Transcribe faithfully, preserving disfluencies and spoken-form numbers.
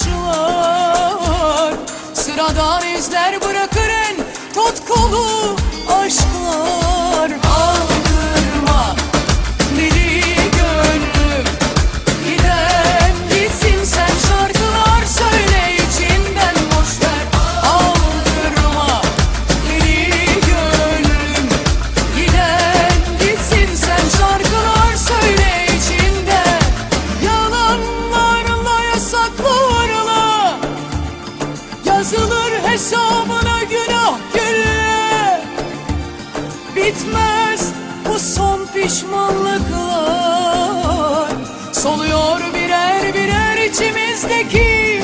taşlar, sıradan izler bırakır en tutkulu aşklar. Aldırma deli gönlüm, giden gitsin sen, şarkılar söyle içinden boşver. Aldırma deli gönlüm, giden gitsin sen, şarkılar söyle içinden. Yalanlarla, yasaklarla yazılır hesabına günah gülle. Bitmez bu son pişmanlıklar, soluyor birer birer içimizdeki